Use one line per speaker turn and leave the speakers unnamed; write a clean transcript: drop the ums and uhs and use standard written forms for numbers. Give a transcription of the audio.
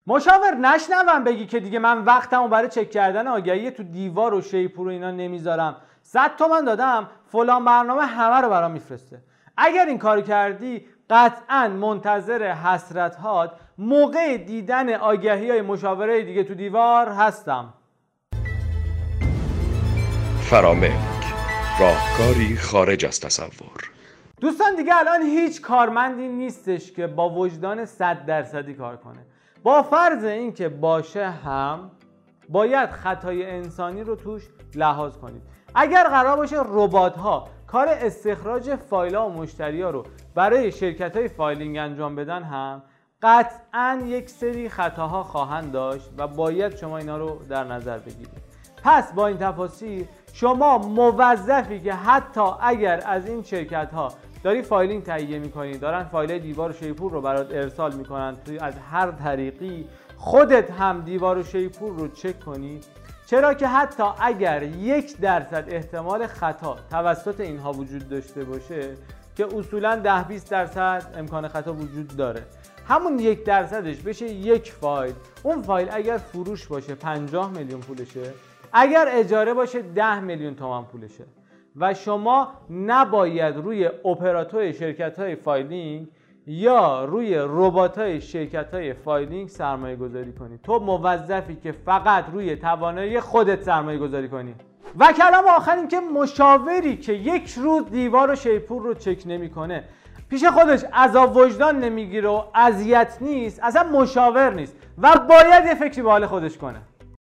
مشاور نشنوم بگی که دیگه من وقتمو برای چک کردن آگهی تو دیوار و شیپور و اینا نمیذارم، 100 تومن دادم فلان برنامه همه رو برام میفرسته. اگر این کارو کردی قطعا منتظر حسرت‌هات موقع دیدن آگهی‌های مشاوره دیگه تو دیوار هستم.
فراملک، راهکاری خارج از تصور.
دوستان دیگه الان هیچ کارمندی نیستش که با وجدان 100% کار کنه. با فرض این که باشه هم باید خطای انسانی رو توش لحاظ کنید. اگر قرار باشه ربات‌ها کار استخراج فایل‌ها و مشتری‌ها رو برای شرکت‌های فایلینگ انجام بدن هم قطعاً یک سری خطاها خواهند داشت و باید شما اینا رو در نظر بگیرید. پس با این تفاصیل شما موظفی که حتی اگر از این شرکت‌ها داری فایلینگ تهیه می‌کنی، دارن فایل دیوار و شیپور رو برات ارسال می‌کنن، توی از هر طریقی خودت هم دیوار و شیپور رو چک کنی، چرا که حتی اگر 1% احتمال خطا توسط اینها وجود داشته باشه که اصولاً 10-20% امکان خطا وجود داره، همون 1%ش بشه یک فایل. اون فایل اگر فروش باشه 50 میلیون پولشه، اگر اجاره باشه 10 میلیون تومان پولشه و شما نباید روی اپراتور شرکت‌های فایلینگ یا روی ربات‌های شرکت‌های فایلینگ سرمایه گذاری کنی. تو موظفی که فقط روی توانایی خودت سرمایه گذاری کنی. و کلام آخر این که مشاوری که یک روز دیوار و شیپور رو چک نمی‌کنه، پیش خودش عذاب وجدان نمیگیره و اذیت نیست، اصلا مشاور نیست و باید یه فکری به حال خودش کنه.